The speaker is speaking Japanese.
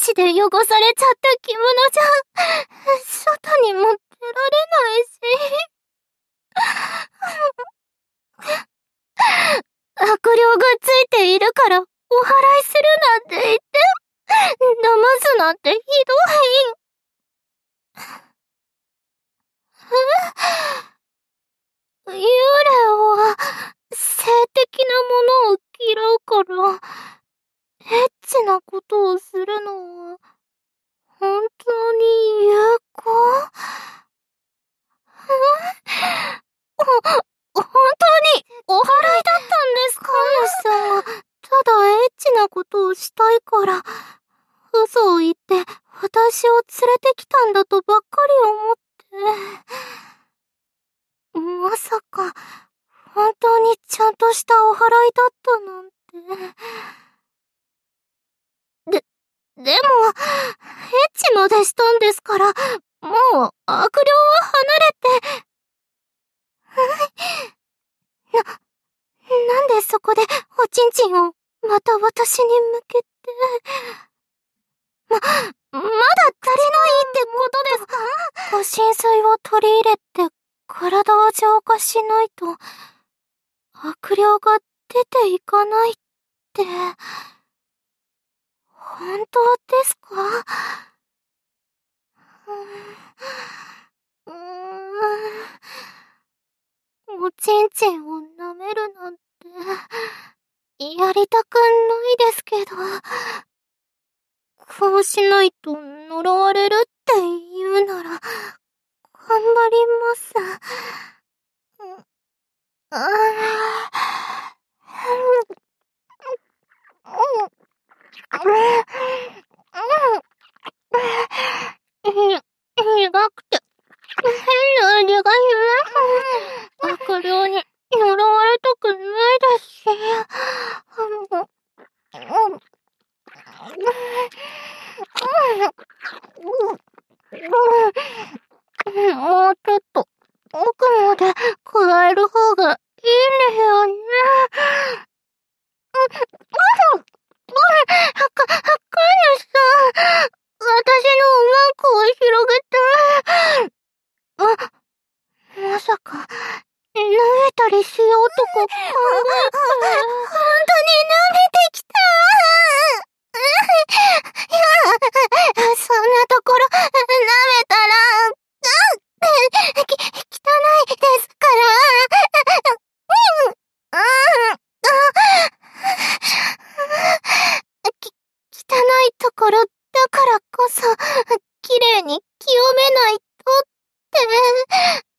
子で汚されちゃった着物じゃ、外にも出られないし。悪霊がついているからお祓いするなんて言って、騙すなんてひどい。幽霊は性的なものを嫌うから、エッチなことをするのは本当に有効？本当にお祓いだったんですか？神主さんがただエッチなことをしたいから嘘を言って私を連れてきたんだとばっかり思って、まさか本当にちゃんとしたお祓いだったなんて。でもエッチまでしたんですから、もう悪霊は離れて。なんでそこでおちんちんをまた私に向けて。まだ足りないってことですか？ご神水を取り入れて体を浄化しないと悪霊が出ていかないって、本当ですか？おちんちんを舐めるなんてやりたくないですけど、こうしないと呪われるって言うなら頑張ります。苦くて変な味がします。悪霊に呪われたくないですし。もうちょっと奥まで加える方がいいんですよね。神主さん、私のおまんこを広げて。まさか、舐めたりしようとか考えて。本当に舐めてきた。そんなところ、舐めたら、汚いですから。汚いところだからこそ、綺麗に清めないとって。